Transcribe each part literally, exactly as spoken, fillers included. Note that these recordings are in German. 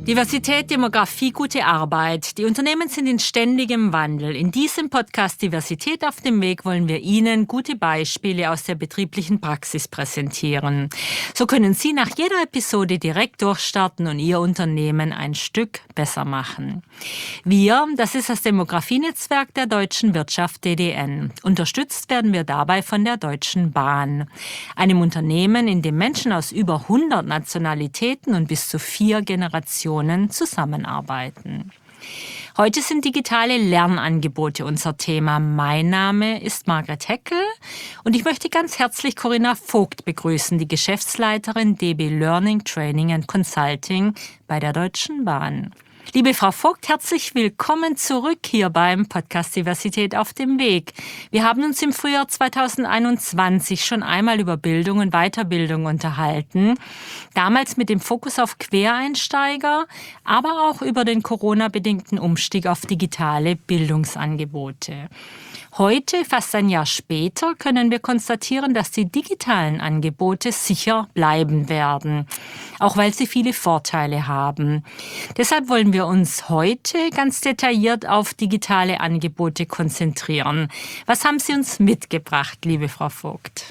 Diversität, Demografie, gute Arbeit. Die Unternehmen sind in ständigem Wandel. In diesem Podcast Diversität auf dem Weg wollen wir Ihnen gute Beispiele aus der betrieblichen Praxis präsentieren. So können Sie nach jeder Episode direkt durchstarten und Ihr Unternehmen ein Stück besser machen. Wir, das ist das Demografienetzwerk der Deutschen Wirtschaft D D N. Unterstützt werden wir dabei von der Deutschen Bahn, einem Unternehmen, in dem Menschen aus über hundert Nationalitäten und bis zu vier Generationen zusammenarbeiten. Heute sind digitale Lernangebote unser Thema. Mein Name ist Margret Heckel und ich möchte ganz herzlich Corinna Vogt begrüßen, die Geschäftsleiterin D B Learning, Training and Consulting bei der Deutschen Bahn. Liebe Frau Vogt, herzlich willkommen zurück hier beim Podcast Diversität auf dem Weg. Wir haben uns im Frühjahr zweitausendeinundzwanzig schon einmal über Bildung und Weiterbildung unterhalten. Damals mit dem Fokus auf Quereinsteiger, aber auch über den Corona-bedingten Umstieg auf digitale Bildungsangebote. Heute, fast ein Jahr später, können wir konstatieren, dass die digitalen Angebote sicher bleiben werden, auch weil sie viele Vorteile haben. Deshalb wollen wir uns heute ganz detailliert auf digitale Angebote konzentrieren. Was haben Sie uns mitgebracht, liebe Frau Vogt?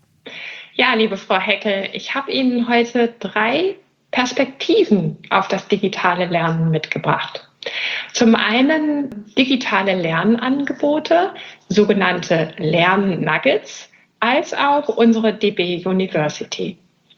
Ja, liebe Frau Heckel, ich habe Ihnen heute drei Perspektiven auf das digitale Lernen mitgebracht. Zum einen digitale Lernangebote, sogenannte Lernnuggets, als auch unsere D B University.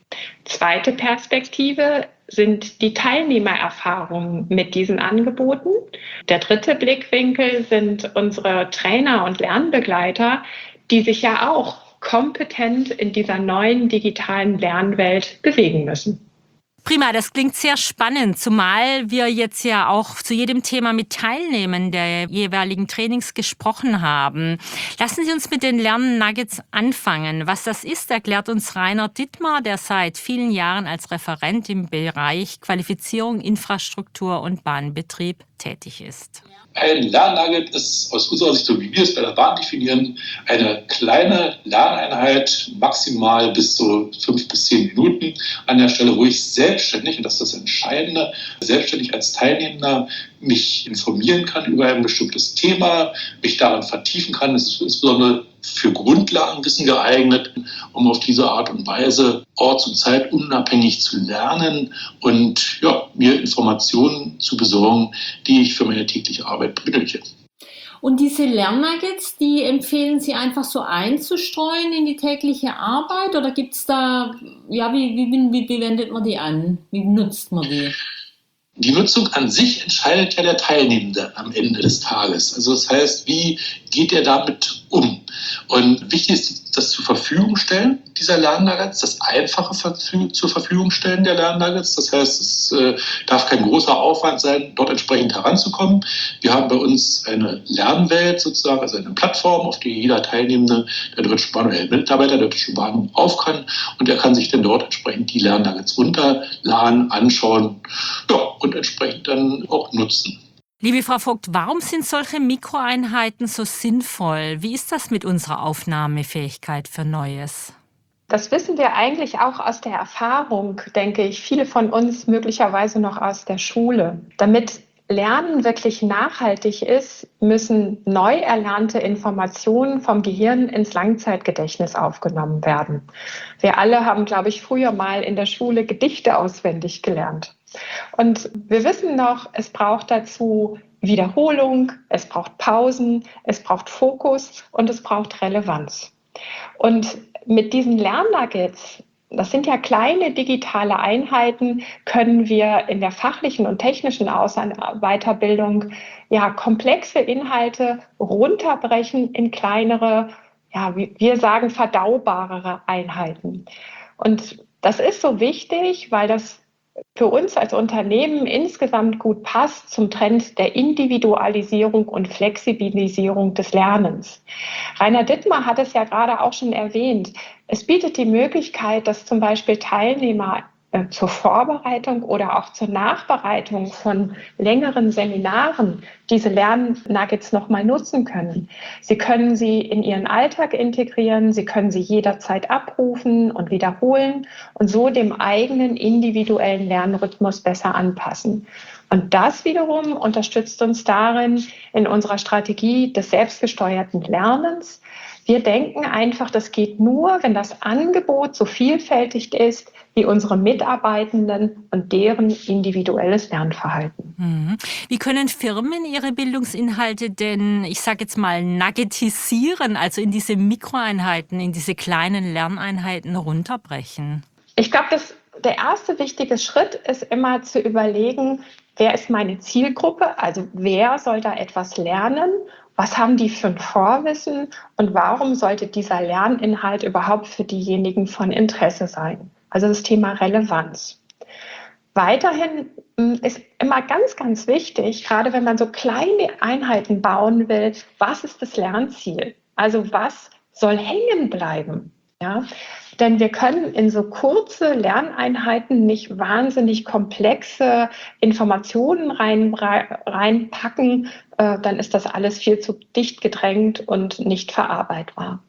Zweite Perspektive sind die Teilnehmererfahrungen mit diesen Angeboten. Der dritte Blickwinkel sind unsere Trainer und Lernbegleiter, die sich ja auch kompetent in dieser neuen digitalen Lernwelt bewegen müssen. Prima, das klingt sehr spannend, zumal wir jetzt ja auch zu jedem Thema mit Teilnehmern der jeweiligen Trainings gesprochen haben. Lassen Sie uns mit den Lernnuggets anfangen. Was das ist, erklärt uns Rainer Dittmar, der seit vielen Jahren als Referent im Bereich Qualifizierung, Infrastruktur und Bahnbetrieb tätig ist. Ein Lernnugget ist aus unserer Sicht, so wie wir es bei der Bahn definieren, eine kleine Lerneinheit, maximal bis so fünf bis zehn Minuten an der Stelle, wo ich selbstständig, und das ist das Entscheidende, selbstständig als Teilnehmender mich informieren kann über ein bestimmtes Thema, mich daran vertiefen kann. Es ist insbesondere für Grundlagenwissen geeignet, um auf diese Art und Weise orts- und zeitunabhängig zu lernen und ja, mir Informationen zu besorgen, die ich für meine tägliche Arbeit benötige. Und diese Lernnuggets, die empfehlen Sie einfach so einzustreuen in die tägliche Arbeit oder gibt es da, ja, wie, wie, wie, wie wendet man die an? Wie nutzt man die? Die Nutzung an sich entscheidet ja der Teilnehmende am Ende des Tages. Also das heißt, wie geht er damit um? Und wichtig ist das zur Verfügung stellen dieser Lernnuggets, das einfache zur Verfügung stellen der Lernnuggets. Das heißt, es äh, darf kein großer Aufwand sein, dort entsprechend heranzukommen. Wir haben bei uns eine Lernwelt sozusagen, also eine Plattform, auf die jeder Teilnehmende der Deutschen Bahn oder der Mitarbeiter der Deutschen Bahn auf kann. Und er kann sich dann dort entsprechend die Lernnuggets runterladen, anschauen, ja, und entsprechend dann auch nutzen. Liebe Frau Vogt, warum sind solche Mikroeinheiten so sinnvoll? Wie ist das mit unserer Aufnahmefähigkeit für Neues? Das wissen wir eigentlich auch aus der Erfahrung, denke ich, viele von uns möglicherweise noch aus der Schule. Damit Lernen wirklich nachhaltig ist, müssen neu erlernte Informationen vom Gehirn ins Langzeitgedächtnis aufgenommen werden. Wir alle haben, glaube ich, früher mal in der Schule Gedichte auswendig gelernt. Und wir wissen noch, es braucht dazu Wiederholung, es braucht Pausen, es braucht Fokus und es braucht Relevanz. Und mit diesen Lernnuggets, das sind ja kleine digitale Einheiten, können wir in der fachlichen und technischen Aus- und Weiterbildung ja komplexe Inhalte runterbrechen in kleinere, ja, wie wir sagen, verdaubarere Einheiten. Und das ist so wichtig, weil das für uns als Unternehmen insgesamt gut passt zum Trend der Individualisierung und Flexibilisierung des Lernens. Rainer Dittmar hat es ja gerade auch schon erwähnt. Es bietet die Möglichkeit, dass zum Beispiel Teilnehmer äh, zur Vorbereitung oder auch zur Nachbereitung von längeren Seminaren diese Lernnuggets nochmal nutzen können. Sie können sie in Ihren Alltag integrieren, Sie können sie jederzeit abrufen und wiederholen und so dem eigenen individuellen Lernrhythmus besser anpassen. Und das wiederum unterstützt uns darin in unserer Strategie des selbstgesteuerten Lernens. Wir denken einfach, das geht nur, wenn das Angebot so vielfältig ist wie unsere Mitarbeitenden und deren individuelles Lernverhalten. Mhm. Wie können Firmen ihre Bildungsinhalte denn, ich sage jetzt mal, nuggetisieren, also in diese Mikroeinheiten, in diese kleinen Lerneinheiten runterbrechen? Ich glaube, dass der erste wichtige Schritt ist immer zu überlegen, wer ist meine Zielgruppe, also wer soll da etwas lernen, was haben die für ein Vorwissen und warum sollte dieser Lerninhalt überhaupt für diejenigen von Interesse sein. Also das Thema Relevanz. Weiterhin ist immer ganz, ganz wichtig, gerade wenn man so kleine Einheiten bauen will, was ist das Lernziel? Also was soll hängen bleiben? Ja? Denn wir können in so kurze Lerneinheiten nicht wahnsinnig komplexe Informationen rein, reinpacken, äh, dann ist das alles viel zu dicht gedrängt und nicht verarbeitbar.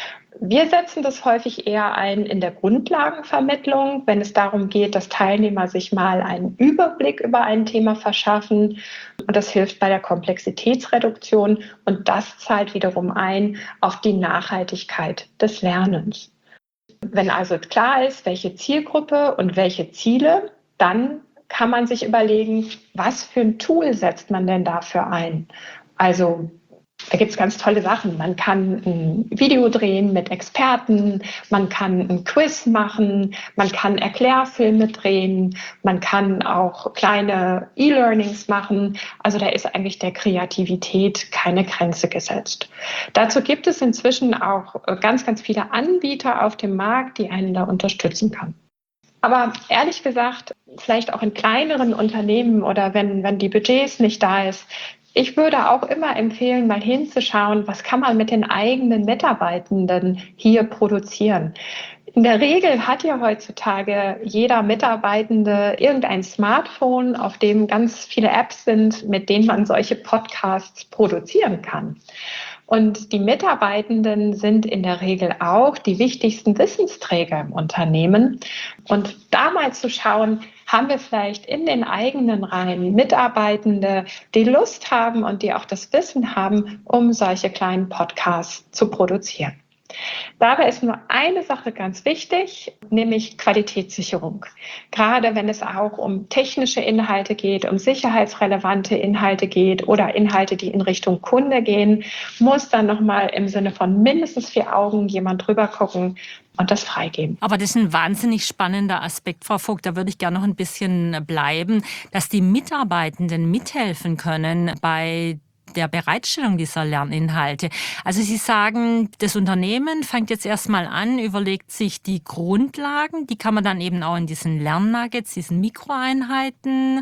Wir setzen das häufig eher ein in der Grundlagenvermittlung, wenn es darum geht, dass Teilnehmer sich mal einen Überblick über ein Thema verschaffen. Und das hilft bei der Komplexitätsreduktion und das zahlt wiederum ein auf die Nachhaltigkeit des Lernens. Wenn also klar ist, welche Zielgruppe und welche Ziele, dann kann man sich überlegen, was für ein Tool setzt man denn dafür ein? Also da gibt es ganz tolle Sachen. Man kann ein Video drehen mit Experten, man kann ein Quiz machen, man kann Erklärfilme drehen, man kann auch kleine E-Learnings machen. Also da ist eigentlich der Kreativität keine Grenze gesetzt. Dazu gibt es inzwischen auch ganz, ganz viele Anbieter auf dem Markt, die einen da unterstützen können. Aber ehrlich gesagt, vielleicht auch in kleineren Unternehmen oder wenn, wenn die Budgets nicht da ist, ich würde auch immer empfehlen, mal hinzuschauen, was kann man mit den eigenen Mitarbeitenden hier produzieren. In der Regel hat ja heutzutage jeder Mitarbeitende irgendein Smartphone, auf dem ganz viele Apps sind, mit denen man solche Podcasts produzieren kann. Und die Mitarbeitenden sind in der Regel auch die wichtigsten Wissensträger im Unternehmen. Und da mal zu schauen, haben wir vielleicht in den eigenen Reihen Mitarbeitende, die Lust haben und die auch das Wissen haben, um solche kleinen Podcasts zu produzieren. Dabei ist nur eine Sache ganz wichtig, nämlich Qualitätssicherung. Gerade wenn es auch um technische Inhalte geht, um sicherheitsrelevante Inhalte geht oder Inhalte, die in Richtung Kunde gehen, muss dann nochmal im Sinne von mindestens vier Augen jemand drüber gucken und das freigeben. Aber das ist ein wahnsinnig spannender Aspekt, Frau Vogt. Da würde ich gerne noch ein bisschen bleiben, dass die Mitarbeitenden mithelfen können bei der Bereitstellung dieser Lerninhalte. Also Sie sagen, das Unternehmen fängt jetzt erstmal an, überlegt sich die Grundlagen, die kann man dann eben auch in diesen Lernnuggets, diesen Mikroeinheiten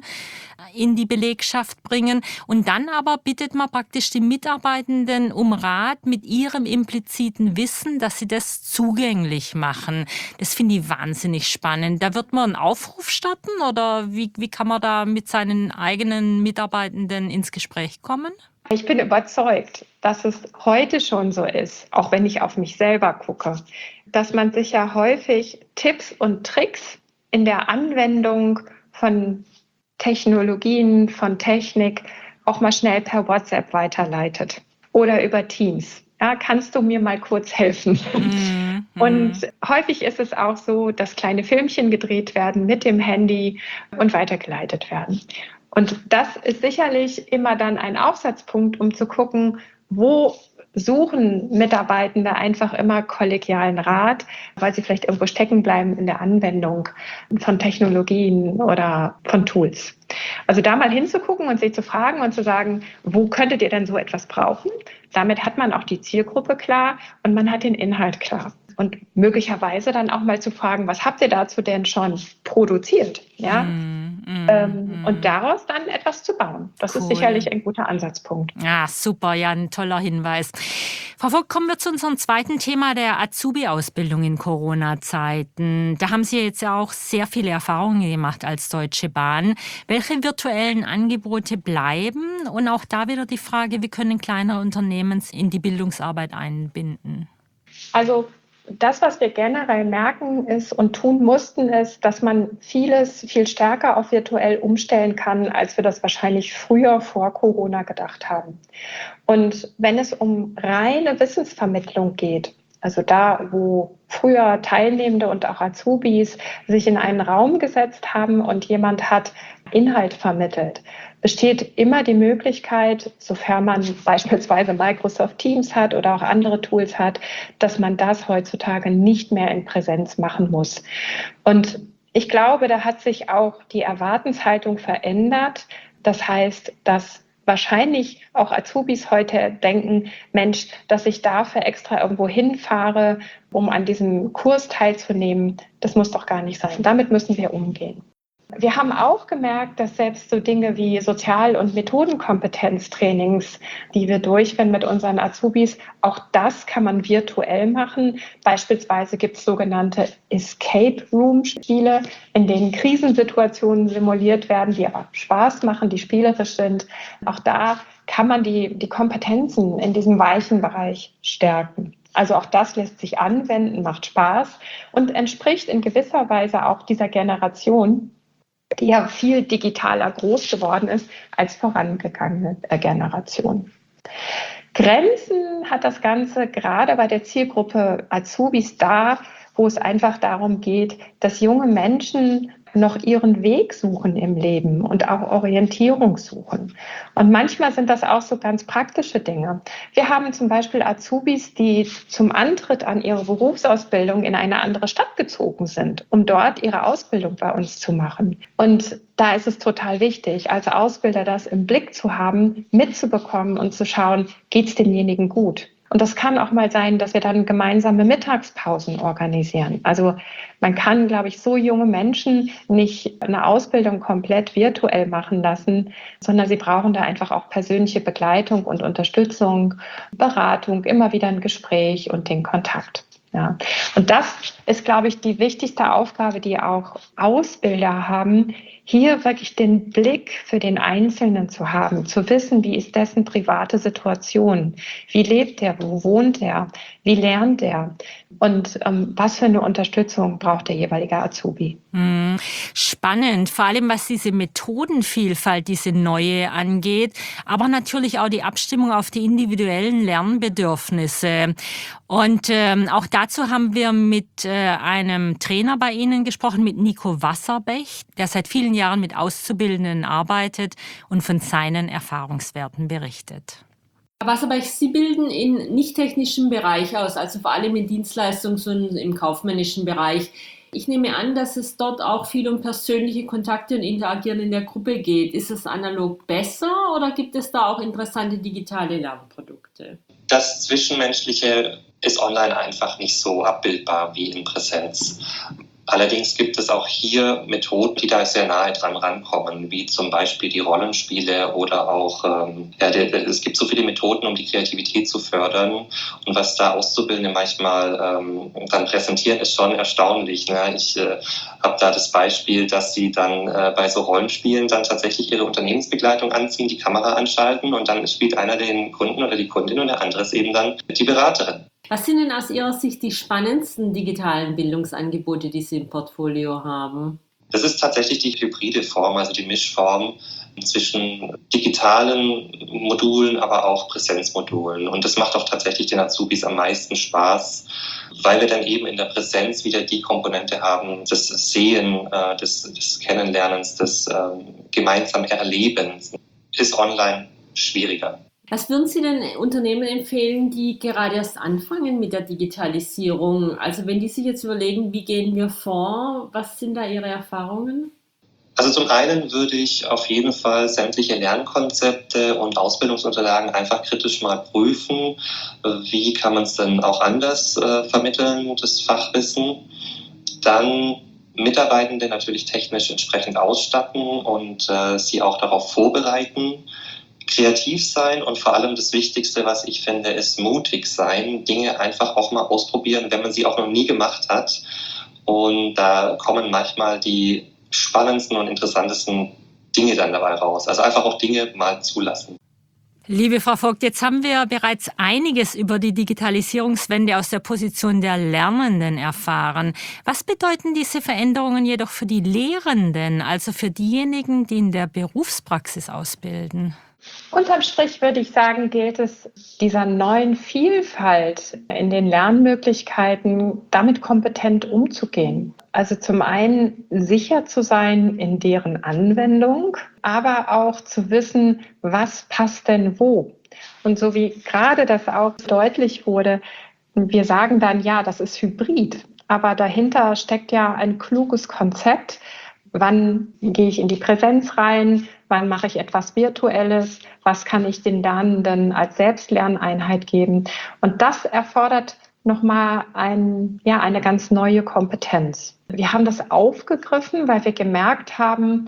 in die Belegschaft bringen und dann aber bittet man praktisch die Mitarbeitenden um Rat mit ihrem impliziten Wissen, dass sie das zugänglich machen. Das finde ich wahnsinnig spannend. Da wird man einen Aufruf starten oder wie, wie kann man da mit seinen eigenen Mitarbeitenden ins Gespräch kommen? Ich bin überzeugt, dass es heute schon so ist, auch wenn ich auf mich selber gucke, dass man sich ja häufig Tipps und Tricks in der Anwendung von Technologien, von Technik auch mal schnell per WhatsApp weiterleitet oder über Teams. Ja, kannst du mir mal kurz helfen? Mhm. Und häufig ist es auch so, dass kleine Filmchen gedreht werden mit dem Handy und weitergeleitet werden. Und das ist sicherlich immer dann ein Aufsatzpunkt, um zu gucken, wo suchen Mitarbeitende einfach immer kollegialen Rat, weil sie vielleicht irgendwo stecken bleiben in der Anwendung von Technologien oder von Tools. Also da mal hinzugucken und sie zu fragen und zu sagen, wo könntet ihr denn so etwas brauchen? Damit hat man auch die Zielgruppe klar und man hat den Inhalt klar. Und möglicherweise dann auch mal zu fragen, was habt ihr dazu denn schon produziert? Ja? Mm, mm, ähm, mm. und daraus dann etwas zu bauen. Das Cool. ist sicherlich ein guter Ansatzpunkt. Ja, super, ja, ein toller Hinweis. Frau Vogt, kommen wir zu unserem zweiten Thema, der Azubi-Ausbildung in Corona-Zeiten. Da haben Sie jetzt ja auch sehr viele Erfahrungen gemacht als Deutsche Bahn. Welche virtuellen Angebote bleiben? Und auch da wieder die Frage, wie können kleinere Unternehmen in die Bildungsarbeit einbinden? Also das, was wir generell merken ist und tun mussten, ist, dass man vieles viel stärker auf virtuell umstellen kann, als wir das wahrscheinlich früher vor Corona gedacht haben. Und wenn es um reine Wissensvermittlung geht, also da, wo früher Teilnehmende und auch Azubis sich in einen Raum gesetzt haben und jemand hat Inhalt vermittelt, besteht immer die Möglichkeit, sofern man beispielsweise Microsoft Teams hat oder auch andere Tools hat, dass man das heutzutage nicht mehr in Präsenz machen muss. Und ich glaube, da hat sich auch die Erwartenshaltung verändert. Das heißt, dass wahrscheinlich auch Azubis heute denken, Mensch, dass ich dafür extra irgendwo hinfahre, um an diesem Kurs teilzunehmen, das muss doch gar nicht sein. Damit müssen wir umgehen. Wir haben auch gemerkt, dass selbst so Dinge wie Sozial- und Methodenkompetenztrainings, die wir durchführen mit unseren Azubis, auch das kann man virtuell machen. Beispielsweise gibt es sogenannte Escape Room Spiele, in denen Krisensituationen simuliert werden, die auch Spaß machen, die spielerisch sind. Auch da kann man die, die Kompetenzen in diesem weichen Bereich stärken. Also auch das lässt sich anwenden, macht Spaß und entspricht in gewisser Weise auch dieser Generation, die ja viel digitaler groß geworden ist als vorangegangene Generation. Grenzen hat das Ganze gerade bei der Zielgruppe Azubis da, wo es einfach darum geht, dass junge Menschen noch ihren Weg suchen im Leben und auch Orientierung suchen. Und manchmal sind das auch so ganz praktische Dinge. Wir haben zum Beispiel Azubis, die zum Antritt an ihre Berufsausbildung in eine andere Stadt gezogen sind, um dort ihre Ausbildung bei uns zu machen. Und da ist es total wichtig, als Ausbilder das im Blick zu haben, mitzubekommen und zu schauen, geht es demjenigen gut? Und das kann auch mal sein, dass wir dann gemeinsame Mittagspausen organisieren. Also man kann, glaube ich, so junge Menschen nicht eine Ausbildung komplett virtuell machen lassen, sondern sie brauchen da einfach auch persönliche Begleitung und Unterstützung, Beratung, immer wieder ein Gespräch und den Kontakt. Ja. Und das ist, glaube ich, die wichtigste Aufgabe, die auch Ausbilder haben, hier wirklich den Blick für den Einzelnen zu haben, zu wissen, wie ist dessen private Situation, wie lebt er, wo wohnt er, wie lernt er und ähm, was für eine Unterstützung braucht der jeweilige Azubi. Spannend, vor allem was diese Methodenvielfalt, diese neue angeht, aber natürlich auch die Abstimmung auf die individuellen Lernbedürfnisse. Und ähm, auch dazu haben wir mit äh, einem Trainer bei Ihnen gesprochen, mit Nico Wasserbech, der seit vielen Jahren mit Auszubildenden arbeitet und von seinen Erfahrungswerten berichtet. Herr Wasserbech, Sie bilden in nicht-technischem Bereich aus, also vor allem im Dienstleistungs- und im kaufmännischen Bereich. Ich nehme an, dass es dort auch viel um persönliche Kontakte und Interagieren in der Gruppe geht. Ist es analog besser oder gibt es da auch interessante digitale Lernprodukte? Das Zwischenmenschliche ist online einfach nicht so abbildbar wie in Präsenz. Allerdings gibt es auch hier Methoden, die da sehr nahe dran rankommen, wie zum Beispiel die Rollenspiele oder auch, ähm, ja, der, es gibt so viele Methoden, um die Kreativität zu fördern. Und was da Auszubildende manchmal ähm, dann präsentieren, ist schon erstaunlich. Ne? Ich äh, habe da das Beispiel, dass sie dann äh, bei so Rollenspielen dann tatsächlich ihre Unternehmensbegleitung anziehen, die Kamera anschalten und dann spielt einer den Kunden oder die Kundin und der andere ist eben dann die Beraterin. Was sind denn aus Ihrer Sicht die spannendsten digitalen Bildungsangebote, die Sie im Portfolio haben? Das ist tatsächlich die hybride Form, also die Mischform zwischen digitalen Modulen, aber auch Präsenzmodulen. Und das macht auch tatsächlich den Azubis am meisten Spaß, weil wir dann eben in der Präsenz wieder die Komponente haben, das Sehen, des, des Kennenlernens, des gemeinsamen Erlebens. Ist online schwieriger. Was würden Sie denn Unternehmen empfehlen, die gerade erst anfangen mit der Digitalisierung? Also wenn die sich jetzt überlegen, wie gehen wir vor, was sind da Ihre Erfahrungen? Also zum einen würde ich auf jeden Fall sämtliche Lernkonzepte und Ausbildungsunterlagen einfach kritisch mal prüfen. Wie kann man es denn auch anders äh, vermitteln, das Fachwissen? Dann Mitarbeitende natürlich technisch entsprechend ausstatten und äh, sie auch darauf vorbereiten, kreativ sein und vor allem das Wichtigste, was ich finde, ist mutig sein, Dinge einfach auch mal ausprobieren, wenn man sie auch noch nie gemacht hat. Und da kommen manchmal die spannendsten und interessantesten Dinge dann dabei raus. Also einfach auch Dinge mal zulassen. Liebe Frau Vogt, jetzt haben wir bereits einiges über die Digitalisierungswende aus der Position der Lernenden erfahren. Was bedeuten diese Veränderungen jedoch für die Lehrenden, also für diejenigen, die in der Berufspraxis ausbilden? Unterm Strich würde ich sagen, gilt es, dieser neuen Vielfalt in den Lernmöglichkeiten damit kompetent umzugehen. Also zum einen sicher zu sein in deren Anwendung, aber auch zu wissen, was passt denn wo. Und so wie gerade das auch deutlich wurde, wir sagen dann, ja, das ist Hybrid, aber dahinter steckt ja ein kluges Konzept. Wann gehe ich in die Präsenz rein? Wann mache ich etwas Virtuelles? Was kann ich den Lernenden als Selbstlerneinheit geben? Und das erfordert nochmal ein, ja, eine ganz neue Kompetenz. Wir haben das aufgegriffen, weil wir gemerkt haben,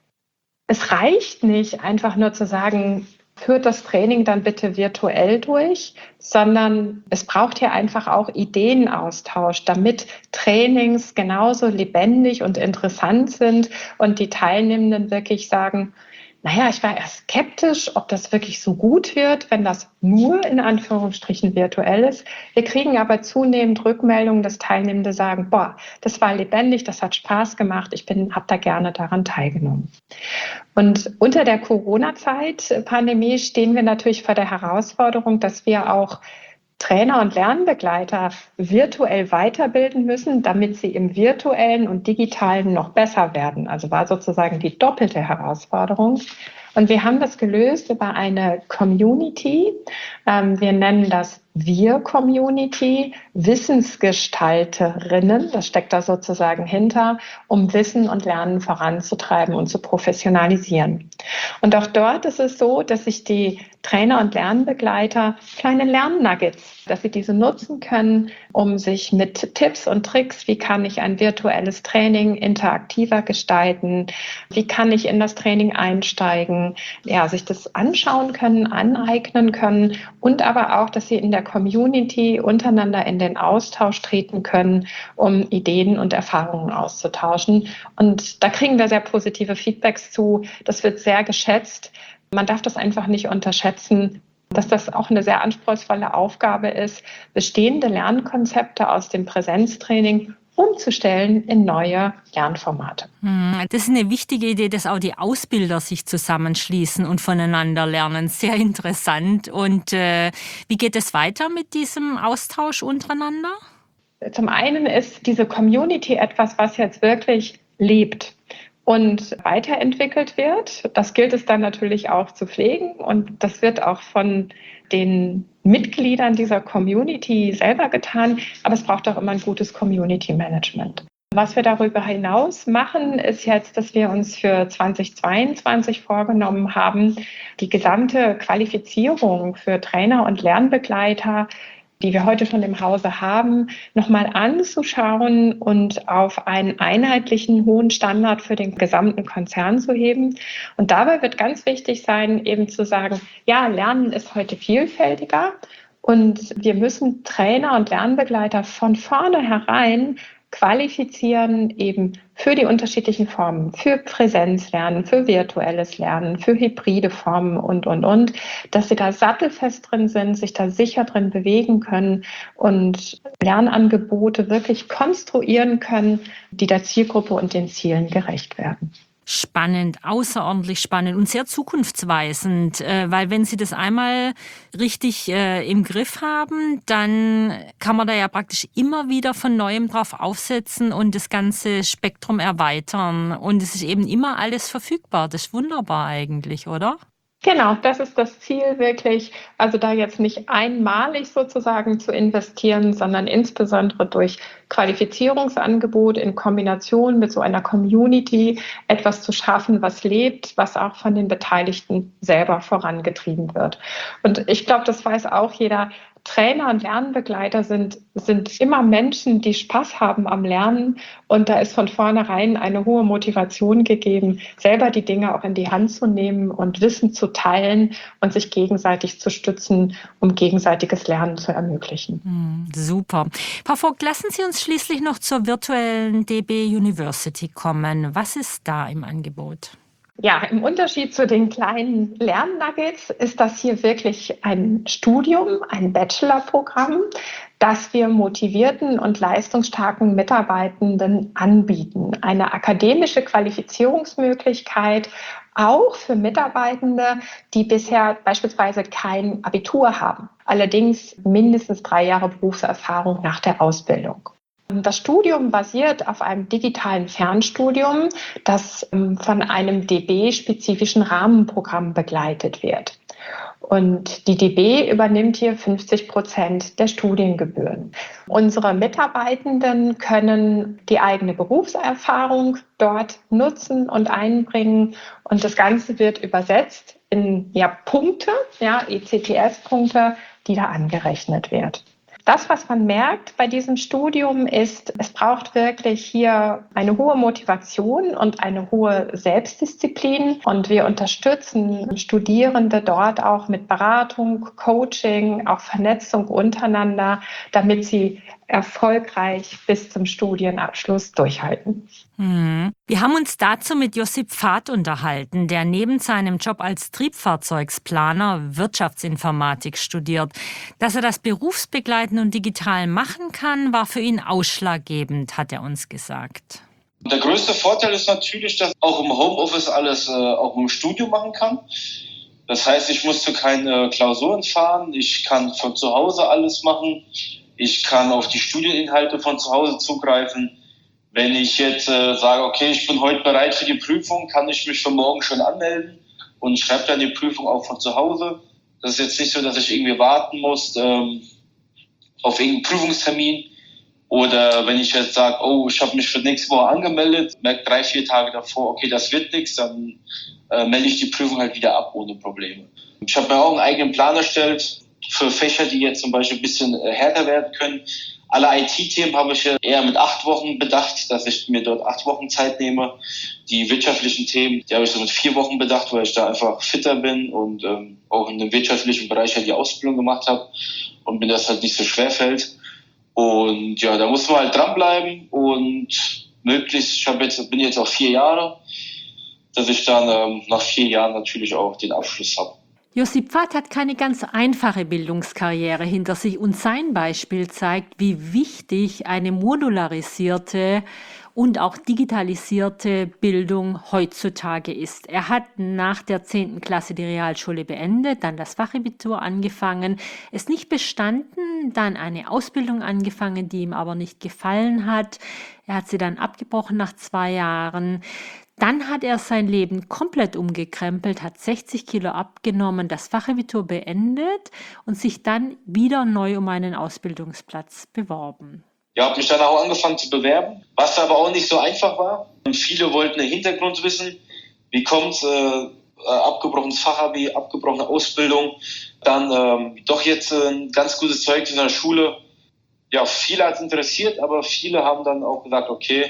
es reicht nicht, einfach nur zu sagen, führt das Training dann bitte virtuell durch, sondern es braucht hier einfach auch Ideenaustausch, damit Trainings genauso lebendig und interessant sind und die Teilnehmenden wirklich sagen, naja, ich war erst skeptisch, ob das wirklich so gut wird, wenn das nur in Anführungsstrichen virtuell ist. Wir kriegen aber zunehmend Rückmeldungen, dass Teilnehmende sagen, boah, das war lebendig, das hat Spaß gemacht, ich bin, habe da gerne daran teilgenommen. Und unter der Corona-Zeit, Pandemie, stehen wir natürlich vor der Herausforderung, dass wir auch Trainer und Lernbegleiter virtuell weiterbilden müssen, damit sie im virtuellen und digitalen noch besser werden. Also war sozusagen die doppelte Herausforderung. Und wir haben das gelöst über eine Community. Wir nennen das Wir-Community, Wissensgestalterinnen, das steckt da sozusagen hinter, um Wissen und Lernen voranzutreiben und zu professionalisieren. Und auch dort ist es so, dass sich die Trainer und Lernbegleiter kleine Lernnuggets, dass sie diese nutzen können, um sich mit Tipps und Tricks, wie kann ich ein virtuelles Training interaktiver gestalten, wie kann ich in das Training einsteigen, ja, sich das anschauen können, aneignen können und aber auch, dass sie in der Community untereinander in den Austausch treten können, um Ideen und Erfahrungen auszutauschen. Und da kriegen wir sehr positive Feedbacks zu. Das wird sehr geschätzt. Man darf das einfach nicht unterschätzen, dass das auch eine sehr anspruchsvolle Aufgabe ist, bestehende Lernkonzepte aus dem Präsenztraining umzustellen in neue Lernformate. Das ist eine wichtige Idee, dass auch die Ausbilder sich zusammenschließen und voneinander lernen. Sehr interessant. Und äh, wie geht es weiter mit diesem Austausch untereinander? Zum einen ist diese Community etwas, was jetzt wirklich lebt und weiterentwickelt wird. Das gilt es dann natürlich auch zu pflegen und das wird auch von den Mitgliedern dieser Community selber getan, aber es braucht auch immer ein gutes Community Management. Was wir darüber hinaus machen, ist jetzt, dass wir uns für zweitausendzweiundzwanzig vorgenommen haben, die gesamte Qualifizierung für Trainer und Lernbegleiter, die wir heute schon im Hause haben, nochmal anzuschauen und auf einen einheitlichen hohen Standard für den gesamten Konzern zu heben. Und dabei wird ganz wichtig sein, eben zu sagen, ja, Lernen ist heute vielfältiger und wir müssen Trainer und Lernbegleiter von vornherein qualifizieren eben für die unterschiedlichen Formen, für Präsenzlernen, für virtuelles Lernen, für hybride Formen und, und, und, dass sie da sattelfest drin sind, sich da sicher drin bewegen können und Lernangebote wirklich konstruieren können, die der Zielgruppe und den Zielen gerecht werden. Spannend, außerordentlich spannend und sehr zukunftsweisend, weil wenn Sie das einmal richtig im Griff haben, dann kann man da ja praktisch immer wieder von Neuem drauf aufsetzen und das ganze Spektrum erweitern. Und es ist eben immer alles verfügbar. Das ist wunderbar eigentlich, oder? Genau, das ist das Ziel wirklich, also da jetzt nicht einmalig sozusagen zu investieren, sondern insbesondere durch Qualifizierungsangebot in Kombination mit so einer Community etwas zu schaffen, was lebt, was auch von den Beteiligten selber vorangetrieben wird. Und ich glaube, das weiß auch jeder, Trainer und Lernbegleiter sind, sind immer Menschen, die Spaß haben am Lernen. Und da ist von vornherein eine hohe Motivation gegeben, selber die Dinge auch in die Hand zu nehmen und Wissen zu teilen und sich gegenseitig zu stützen, um gegenseitiges Lernen zu ermöglichen. Hm, super. Frau Vogt, lassen Sie uns schließlich noch zur virtuellen D B University kommen. Was ist da im Angebot? Ja, im Unterschied zu den kleinen Lernnuggets ist das hier wirklich ein Studium, ein Bachelorprogramm, das wir motivierten und leistungsstarken Mitarbeitenden anbieten. Eine akademische Qualifizierungsmöglichkeit auch für Mitarbeitende, die bisher beispielsweise kein Abitur haben, allerdings mindestens drei Jahre Berufserfahrung nach der Ausbildung. Das Studium basiert auf einem digitalen Fernstudium, das von einem D B-spezifischen Rahmenprogramm begleitet wird. Und die D B übernimmt hier fünfzig Prozent der Studiengebühren. Unsere Mitarbeitenden können die eigene Berufserfahrung dort nutzen und einbringen. Und das Ganze wird übersetzt in ja, Punkte, ja, E C T S-Punkte, die da angerechnet wird. Das, was man merkt bei diesem Studium, ist, es braucht wirklich hier eine hohe Motivation und eine hohe Selbstdisziplin. Und wir unterstützen Studierende dort auch mit Beratung, Coaching, auch Vernetzung untereinander, damit sie erfolgreich bis zum Studienabschluss durchhalten. Hm. Wir haben uns dazu mit Josip Pfad unterhalten, der neben seinem Job als Triebfahrzeugsplaner Wirtschaftsinformatik studiert. Dass er das berufsbegleitend und digital machen kann, war für ihn ausschlaggebend, hat er uns gesagt. Der größte Vorteil ist natürlich, dass ich auch im Homeoffice alles äh, auch im Studio machen kann. Das heißt, ich musste keine Klausuren fahren, ich kann von zu Hause alles machen, ich kann auf die Studieninhalte von zu Hause zugreifen. Wenn ich jetzt äh, sage, okay, ich bin heute bereit für die Prüfung, kann ich mich für morgen schon anmelden und schreibe dann die Prüfung auch von zu Hause. Das ist jetzt nicht so, dass ich irgendwie warten muss ähm, auf irgendeinen Prüfungstermin. Oder wenn ich jetzt sage, oh, ich habe mich für nächste Woche angemeldet, merke drei, vier Tage davor, okay, das wird nichts, dann äh, melde ich die Prüfung halt wieder ab ohne Probleme. Ich habe mir auch einen eigenen Plan erstellt für Fächer, die jetzt zum Beispiel ein bisschen äh, härter werden können. Alle I T-Themen habe ich eher mit acht Wochen bedacht, dass ich mir dort acht Wochen Zeit nehme. Die wirtschaftlichen Themen, die habe ich so mit vier Wochen bedacht, weil ich da einfach fitter bin und ähm, auch in dem wirtschaftlichen Bereich halt die Ausbildung gemacht habe und mir das halt nicht so schwer fällt. Und ja, da muss man halt dranbleiben und möglichst, ich habe jetzt, bin jetzt auch vier Jahre, dass ich dann ähm, nach vier Jahren natürlich auch den Abschluss habe. Josip Pfad hat keine ganz einfache Bildungskarriere hinter sich und sein Beispiel zeigt, wie wichtig eine modularisierte und auch digitalisierte Bildung heutzutage ist. Er hat nach der zehnten Klasse die Realschule beendet, dann das Fachabitur angefangen, es nicht bestanden, dann eine Ausbildung angefangen, die ihm aber nicht gefallen hat. Er hat sie dann abgebrochen nach zwei Jahren. Dann hat er sein Leben komplett umgekrempelt, hat sechzig Kilo abgenommen, das Fachabitur beendet und sich dann wieder neu um einen Ausbildungsplatz beworben. Ja, habe mich dann auch angefangen zu bewerben, was aber auch nicht so einfach war. Und viele wollten den Hintergrund wissen, wie kommt äh, abgebrochenes Fachabi, abgebrochene Ausbildung, dann ähm, doch jetzt äh, ein ganz gutes Zeugnis in der Schule. Ja, viele hat es interessiert, aber viele haben dann auch gesagt, okay,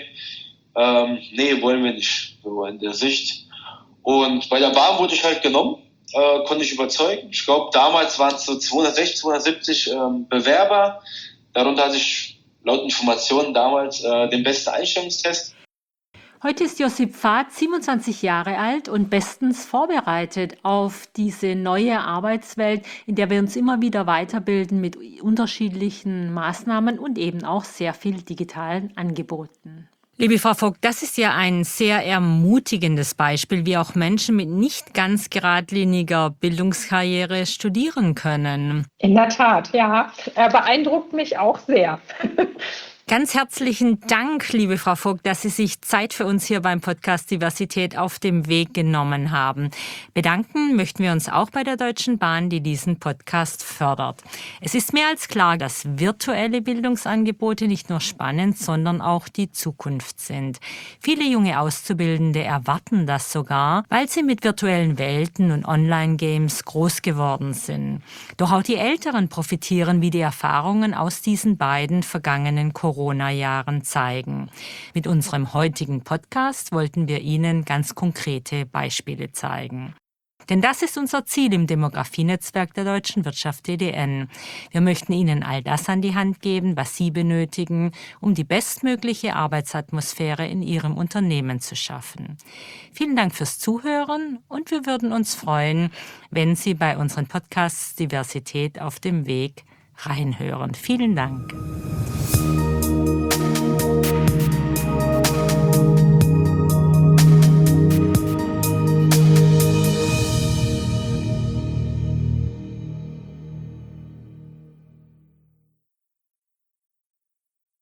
ähm, nee, wollen wir nicht, so in der Sicht. Und bei der Bahn wurde ich halt genommen, äh, konnte ich überzeugen. Ich glaube, damals waren es so zweihundertsechzig, zweihundertsiebzig ähm, Bewerber. Darunter hatte ich laut Informationen damals äh, den besten Einstellungstest. Heute ist Josip Pfad siebenundzwanzig Jahre alt und bestens vorbereitet auf diese neue Arbeitswelt, in der wir uns immer wieder weiterbilden mit unterschiedlichen Maßnahmen und eben auch sehr viel digitalen Angeboten. Liebe Frau Vogt, das ist ja ein sehr ermutigendes Beispiel, wie auch Menschen mit nicht ganz geradliniger Bildungskarriere studieren können. In der Tat, ja. Er beeindruckt mich auch sehr. Ganz herzlichen Dank, liebe Frau Vogt, dass Sie sich Zeit für uns hier beim Podcast Diversität auf dem Weg genommen haben. Bedanken möchten wir uns auch bei der Deutschen Bahn, die diesen Podcast fördert. Es ist mehr als klar, dass virtuelle Bildungsangebote nicht nur spannend, sondern auch die Zukunft sind. Viele junge Auszubildende erwarten das sogar, weil sie mit virtuellen Welten und Online-Games groß geworden sind. Doch auch die Älteren profitieren, wie die Erfahrungen aus diesen beiden vergangenen Corona-Jahren zeigen. Mit unserem heutigen Podcast wollten wir Ihnen ganz konkrete Beispiele zeigen. Denn das ist unser Ziel im Demografienetzwerk der Deutschen Wirtschaft D D N. Wir möchten Ihnen all das an die Hand geben, was Sie benötigen, um die bestmögliche Arbeitsatmosphäre in Ihrem Unternehmen zu schaffen. Vielen Dank fürs Zuhören und wir würden uns freuen, wenn Sie bei unseren Podcasts Diversität auf dem Weg reinhören. Vielen Dank.